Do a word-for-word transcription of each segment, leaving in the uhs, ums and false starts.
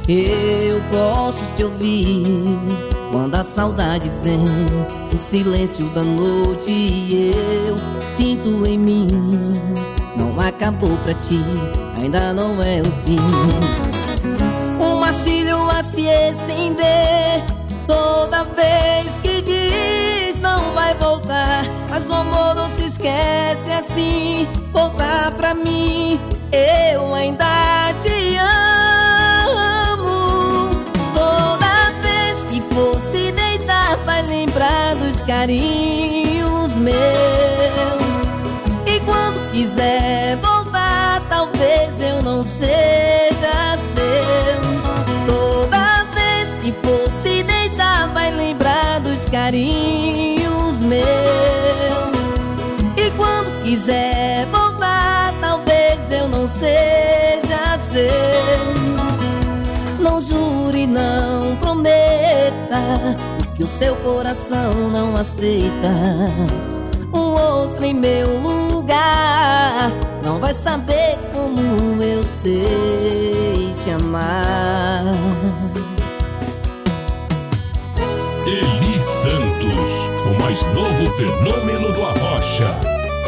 Eu posso te ouvir quando a saudade vem, o silêncio da noite eu sinto em mim. Não acabou pra ti, ainda não é o fim. Um martilho a se estender toda vez que diz não vai voltar, mas o amor não se esquece assim. Voltar pra mim, eu ainda te amo. Toda vez que for se deitar vai lembrar dos carinhos meus, e quando quiser voltar talvez eu não seja seu. Toda vez que for se deitar vai lembrar dos carinhos meus, e quando quiser voltar talvez eu não seja seu. Não jure, não prometa que o seu coração não aceita. Um outro em meu lugar não vai saber como eu sei te amar. Eli Santos, o mais novo fenômeno do Arrocha.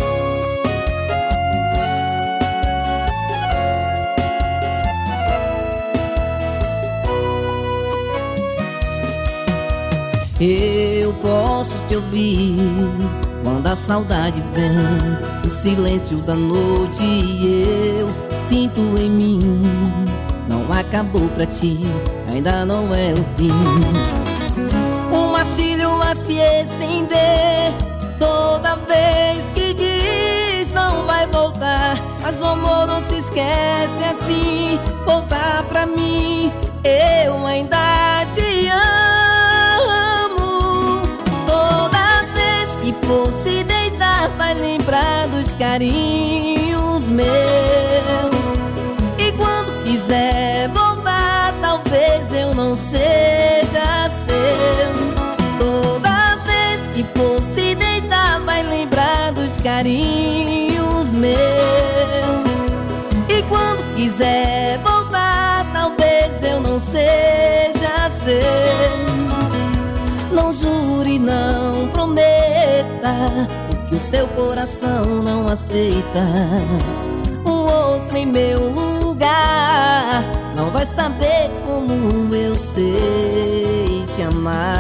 Eu posso te ouvir quando a saudade vem, o silêncio da noite eu sinto em mim. Não acabou pra ti, ainda não é o fim. Um martilho a se estender toda vez que diz não vai voltar, mas o amor não se esquece assim. Voltar pra mim, eu ainda te amo. Toda vez que for se deitar vai lembrar dos carinhos meus, e quando quiser voltar talvez eu não seja seu. Toda vez que for se deitar vai lembrar dos carinhos meus, e quando quiser voltar talvez eu não seja seu. Não jure, não prometa que o seu coração não aceita. Um outro em meu lugar não vai saber como eu sei te amar.